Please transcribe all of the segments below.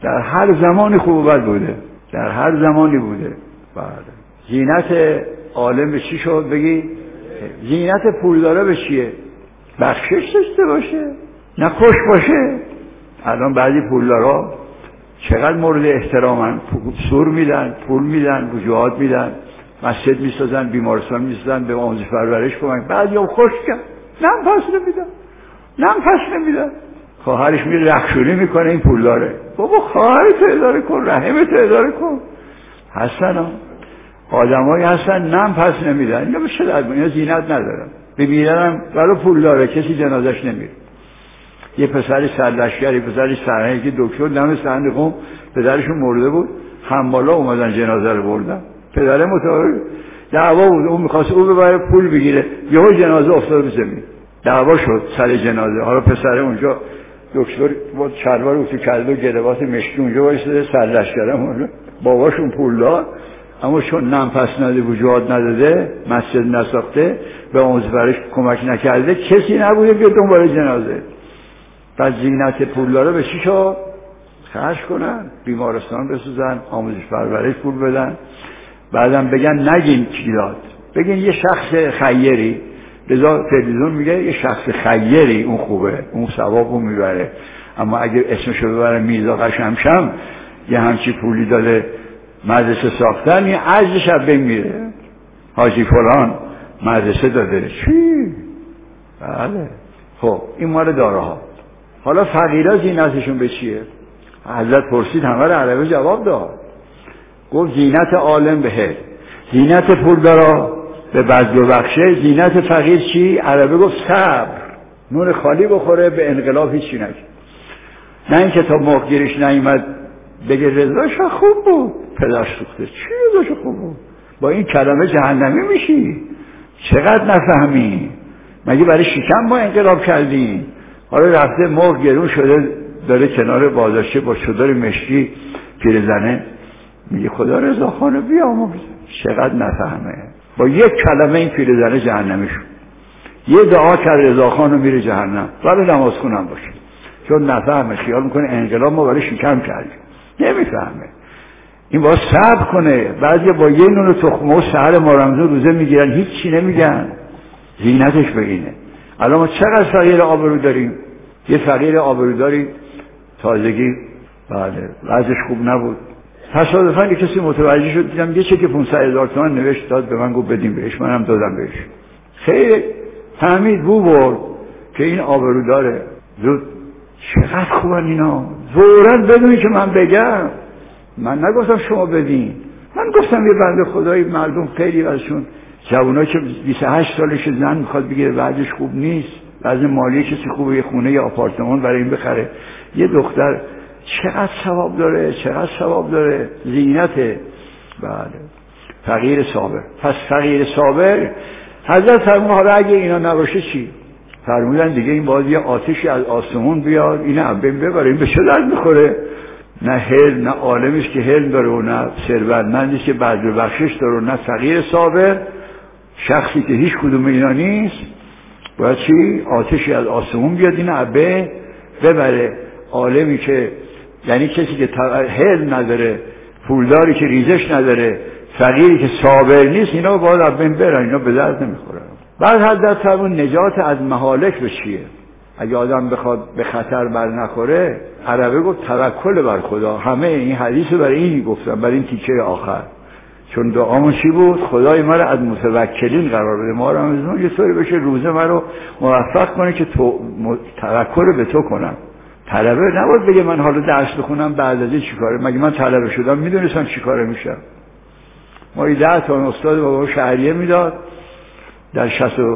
در هر زمانی خوب و بد بوده، در هر زمانی بوده. بله. زینت عالم به چی شد بگی؟ زینت پولداره به چیه؟ بخشش داشته باشه، نه خوش باشه. الان بعضی پولدارا چقدر مورد احترامن، سور میدن، پول میدن، وجوهات میدن، مسجد میسازن، بیمارستان میسازن، به آموزش پرورش کمک. بعضی هم خوش کن، نم پس نمیدن، نم پس نمیدن. خواهرش میره رخشوری میکنه، این پولداره. بابا خواهرت اداره کن، رحمت اداره کن. هستن آدمایی هستن نم پس نمیدن. اینا به چه درد؟ اینا زینت ندارن. بمیرنم برای پولداره، کسی جنازش نمیره. یه پسری سرلشکری، پسری سرهنگی دکتر دم صحن قم، پدرشون مرده بود، حمالا اومدن جنازه رو بردن. پدر متعارف دعوا بود، اون میخواست او ببره پول بگیره، یهو جنازه افتاد به زمین، دعوا شد سر جنازه. حالا پسر اونجا دکتر با شلوار اوتی کرده و گروات مشکی اونجا وایساده، سرلشکرم باباشون پول داد، اما چون نم پس نده، وجوهات نداده، مسجد نساخته، به آموزش پرورش کمک نکرده، کسی نبوده که دنبال جنازه. پس زینت پولدارا به چی شد؟ خرج کنن، بیمارستان بسازن، آموزش پرورش پول بدن، بعدم بگن نگین کی داد، بگین یه شخص خیری. لذا تلویزیون میگه یه شخص خیری اون خوبه، اون ثوابو میبره. اما اگر اسمشو ببره میرزا قشمشم یه همچی پولی داده مدرسه ساختن، یه عجزش هم بمیره، حاجی فلان مدرسه داده. چی؟ بله. خب این مال داراها. حالا فقیرها زینتشون به چیه؟ حضرت پرسید، همه رو عربی جواب داد. گفت زینت عالم به هل، زینت پولدارا به بذل و بخشه، زینت فقیر چی؟ عربی گفت صبر، نون خالی بخوره، به انقلاب هیچی نگه. نه این که تا موقعیرش نیامد بگه رضاش خوب بود، پدرش سوخته. چی رضاش خوب بود؟ با این کلمه جهنمی میشی. چقدر نفهمی؟ مگه برای شکم ما انقلاب کردیم؟ حالا رفته مرغ گرون شده، داره کنار بازارچه با چادر مشکی پیرزنه میگه خدا رضاخانو بیامرز. چقدر نفهمه؟ با یک کلمه این پیرزنه جهنمی شد. یه دعا کرد رضاخانو میره جهنم، ولی نماز خونم باشه. چون نفهمه، خیال میکنه انقلاب ما برای شکم کردیم. نمیفهمه. این باید صبر کنه. بعضی با یه نون تخمه و سحر مارمزون روزه میگیرن، هیچ چی نمیگن. زینتش به اینه. الان ما چقدر فقیر آبرو داریم. یه فقیر آبرو داریم تازگی، بله وضعش خوب نبود، تصادفاً یه کسی متوجه شد، دیدم یه چک 500,000 تومان نوشت داد به من، گفت بدیم بهش، منم دادم بهش. خیلی فهمید بو برد که این آبرو داره. زود چقدر خوبن اینا، فوراً بدونی که من بگم. من نگفتم شما بدین، من گفتم یه بنده خدایی مردم خیلی ازشون جوونا که 28 سالشه زن میخواد بگیره، بعدش خوب نیست، بعضی مالی کسی خوبه، یه خونه یا آپارتمان برای این بخره، یه دختر، چقدر ثواب داره، چقدر ثواب داره. زینته. بله. فقیر صابر. پس فقیر صابر حضرت فرمود حالا اگه اینا نباشه چی؟ فرمودن دیگه این باید یه آتشی از آسمون بیاد، این بین ببره. این به چه درد میخوره؟ نه حلم، نه عالمیست که حلم داره و نه ثروتمندیست که بذل و بخشش داره و نه فقیر صابر. شخصی که هیچ کدوم اینا نیست باید چی؟ آتشی از آسمون بیاد این عبه ببره. عالمی که یعنی کسی که حلم نداره، پولداری که ریزش نداره، فقیری که صابر نیست، اینا باید از بین برن، اینا به درد نمیخورن. بعد حضرت فرمود نجات از مهالک به چیه؟ اگه آدم بخواد به خطر بر نخوره، عربه گفت توکل بر خدا. همه این حدیث رو برای این گفتم، برای این تیکه آخر. چون دعامون چی بود؟ خدای ما رو از متوکلین قرار بده، ما رو هم یه طوری بشه روزه ما رو موفق کنه که توکل به تو کنم. طلبه نباید بگه من حالا درس بخونم بعد از این چیکاره. مگه من طلبه شدم میدونستم چیکاره میشم؟ ما 10 تا استاد بابا شهریه میداد در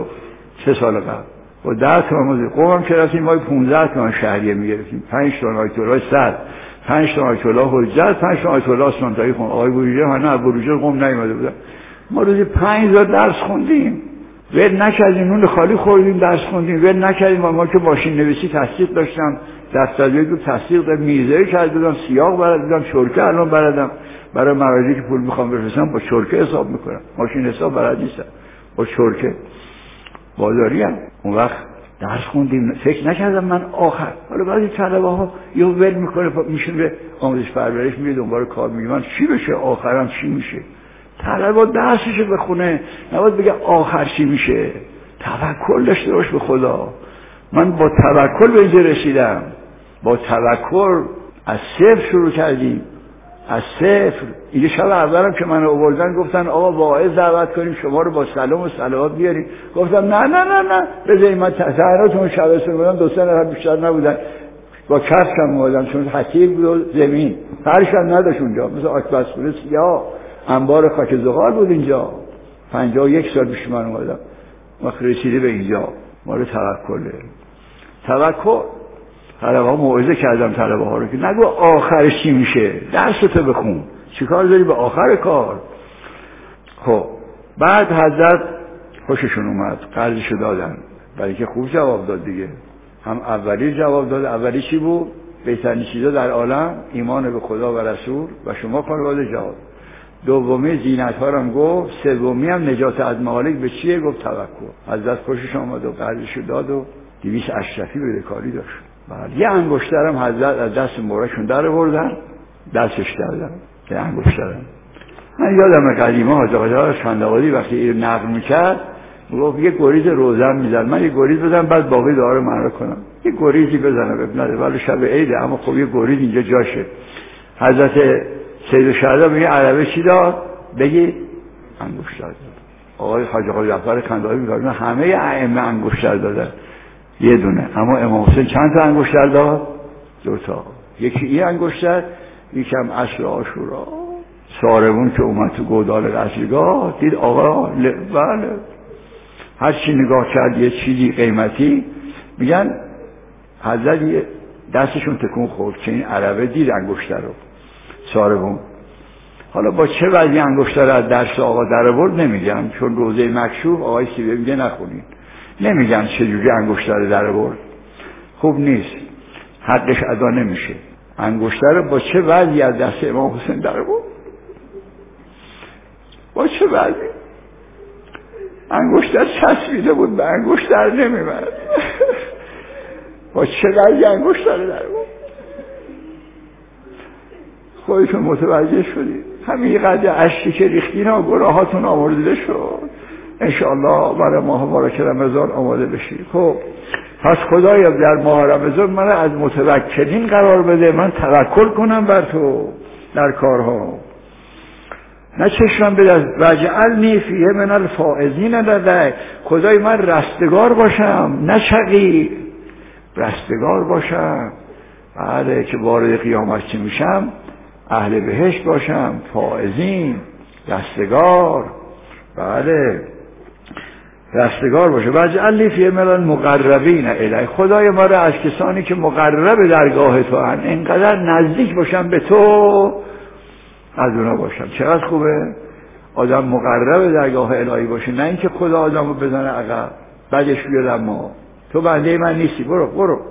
63 سال قبل، با 10 تا موزه قوم که رفتیم ما 15 تا شهریه میگرفتیم، 5 تا آیت الله صد، 5 تا آیت الله حجت، 5 تا آیت الله سنتایی خون. آقای بروجه نه بروجه قوم نیومده بودن. ما روزی 5 تا درس خوندیم، ول نکردیم، نون خالی خوردیم، درس خوندیم، ول نکردیم. ما که ماشین نویسی تصدیق داشتم، دفتریه رو تصدیق دادم، میزه کردم، سیاق بلدم، چرکه الان بلدم، برای مراجعی که پول میخوام بفرستم با چرکه حساب میکنم. ماشین حساب بلد نیستم، با چرکه بازاری هم. اون وقت درس خوندیم، فکر نکردم من آخر. حالا بعضی طلبه ها یه ول میکنه میشون به آموزش پرورش میره دنبال کار، میگه من چی بشه آخرم چی میشه. طلبه درسشو بخونه، نباید بگه آخر چی میشه. توکل داشته باش به خدا. من با توکل به اینجا رسیدم. با توکل از صفر شروع کردیم، از صفر. اینجا شب اولم که من آوردن گفتن آقا واعظ دعوت کنیم شما رو با سلام و صلوات بیاریم. گفتم نه نه نه نه بذارید من تحراتون شب سر بودم، 2-3 نفر بیشتر نبودن، با کفشم اومدم چون حتیر بود و زمین فرش هم نداشت اونجا، مثل آشپزخونه سیاه، انبار خاک زغال بود اینجا. 51 سال پیش من اومدم، ما رسیده به اینجا. ما رو توکل. طلبه ها موعظه کردم طلبه ها رو که نگو آخرش چی میشه، درستو بخون، چیکار داری به آخر کار. خب بعد حضرت خوششون اومد، قرضشو دادن، برای که خوب جواب داد دیگه. هم اولی جواب داد. اولی چی بود؟ بهترین چیزا در عالم ایمان به خدا و رسول و شما خانواده جواب. دومی زینت ها رو گفت. سومی هم نجات از مهالک به چیه؟ گفت توکل. حضرت خوشش اومد و قرضشو داد و 200 اشرفی بدهکاری داشت. یه انگشترم حضرت از دست مبارکشون در آوردن، دستش کردن که انگشترم. من یادم قدیما حاج آقا شندوادی وقتی این نقل میکرد گفت یه گریز روزن میزد، من یه گریز بزنم بعد باقی دعا رو معنا کنم. یه گریزی بزنم اب نده، ولی شب عیده، اما خب یه گریز اینجا جاشه. حضرت سید الشهدا میگه عربه چی داد؟ بگی انگشتر داد. آقای حاج آقا جعفر کندهاری میگه همه ائمه انگشتر دادن، یه دونه. اما امام حسین چند تا انگشتر داد؟ 2 تا. یکی این انگشتر، یکم عصر عاشورا. ساربون که اومد تو گودال رسولگاه دید آقا بله هر چی نگاه کرد یه چیزی قیمتی، میگن حضرت دستشون تکون خورد که این عربه دید انگشتر رو. ساربون حالا با چه وضعی انگشتر از درس آقا در آورد نمیگم، چون روزه مکشوف آقای سیبه میگه نخونین، نمیگن چجوری انگشتر در آورد، خوب نیست، حقش ادا نمیشه. انگشتر با چه وضعی از دست امام حسین در آورد؟ با چه وضعی؟ انگشتر چسبیده بود به انگشتر نمیمد. با چه وضعی انگشتر در آورد؟ خودتون متوجه شدید. همین قدر اشکی که ریختین ها گناهاتون آمرزیده شد. انشاءالله برای ماه مبارک رمضان آماده بشید. خب پس خدایا در ماه رمضان من از متوکلین قرار بده، من توکل کنم بر تو در کارها، نه چشمم بده از وجعلنی فیه من الفائزین لدیک. خدای من رستگار باشم نه شقی، رستگار باشم. بله که وارد قیامت چه میشم؟ اهل بهشت باشم، فائزین، رستگار. بله رستگار باشه. وجعلنی فی من المقربین الیک. خدای ما را از کسانی که مقرب درگاه تو هستند اینقدر نزدیک باشم به تو، از اونا باشم. چقدر خوبه آدم مقرب درگاه الهی باشه، نه اینکه خدا آدمو بزنه عقب بعدش بیاد اما تو بنده من نیستی برو.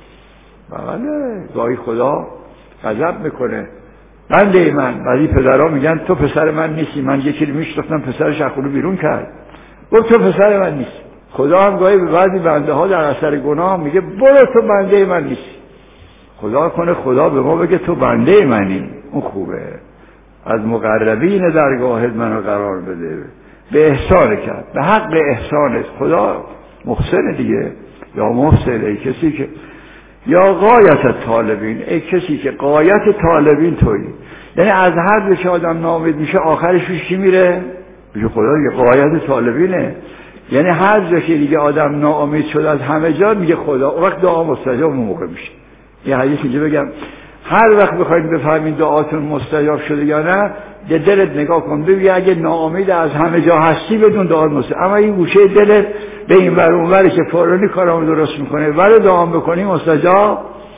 بله گاهی خدا غضب میکنه، بنده من. بعضی پدرها میگن تو پسر من نیستی. من یکی رو میشناختم پسرش از خونه بیرون کرد، گفت تو پسر من نیستی. خدا هم گاهی به بعضی بنده ها در اثر گناه میگه برو تو بنده من نیستی. خدا کنه خدا به ما بگه تو بنده منی، اون خوبه. از مقربین درگاهت منو قرار بده، به احسان کرد، به حق احسانت. خدا محسن دیگه، یا محسن ای کسی که یا غایت طالبین، ای کسی که غایت طالبین تویی. یعنی از هر جا که آدم ناامید میشه آخرش چی میره؟ میشه خدا دیگه غایت طالبینه. یعنی هر جا که دیگه آدم ناامید شد از همه جا میگه خدا، وقت دعا مستجاب اون موقع میشه. یه حدیث اینجا بگم، هر وقت بخواید بفهمید دعاتون مستجاب شده یا نه، یه دلت نگاه کن ببین اگه ناامید از همه جا هستی بدون دعا مستجاب. اما این گوشه دلت به این ور اون ور که فورانی کارامو درست میکنه ولی دعا بکنی مستجاب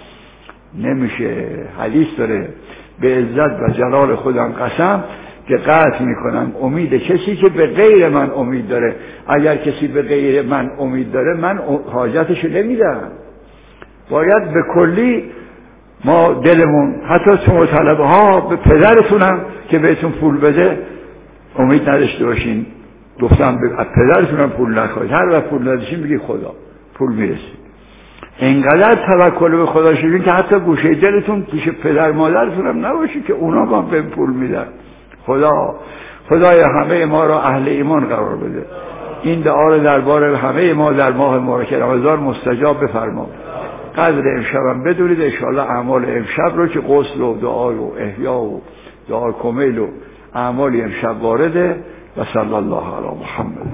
نمیشه. حدیث داره به عزت و جلال خودم قسم که قطع میکنم امید کسی که به غیر من امید داره. اگر کسی به غیر من امید داره من حاجتشو نمیدم. باید به کلی ما دلمون، حتی شما طلبه ها به پدرتونم که بهتون پول بده امید نداشته باشین. گفتم به پدرتونم پول نخواهید، هر وقت پول نداشتین بگید خدا. پول میرسید. اینقدر توکل به خدا شدین که حتی گوشه دلتون پیش پدر مادرتون هم نباشه که اونا ما به پول میدن. خدای همه ما را اهل ایمان قرار بده. این دعا رو دربار همه ما در ماه مبارک رمضان مستجاب بفرما. قدر امشب هم بدونید انشاءالله اعمال امشب رو که غسل و دعا و احیا و دعا کمیل و اعمال امشب وارده. و صلی الله علی محمد.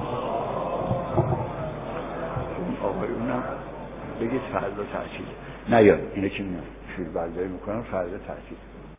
آقایونم بگید فردا تعطیل. نه یا اینه که میان شور برداری میکنم فردا تعطیل.